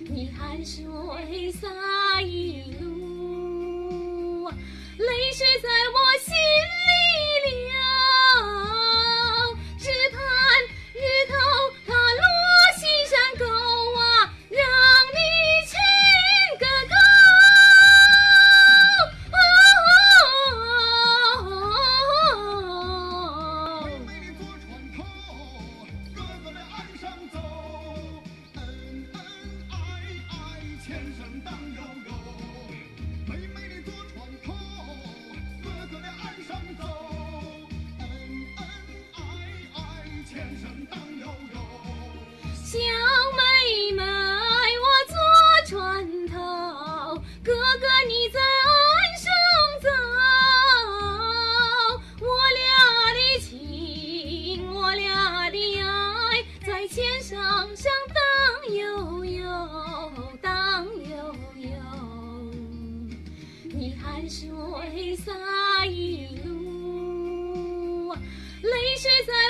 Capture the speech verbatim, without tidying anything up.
你汗水洒一路，泪水在我心里流，只盼日头它落西山沟啊，让你亲个够。 前生当悠悠，妹妹你坐船头，哥哥在岸上走，恩恩爱爱，前生当悠悠。 小妹妹，我坐船头，哥哥你在岸上走，我俩的情，我俩的爱，在千上上荡悠悠。你汗水洒一路，泪水在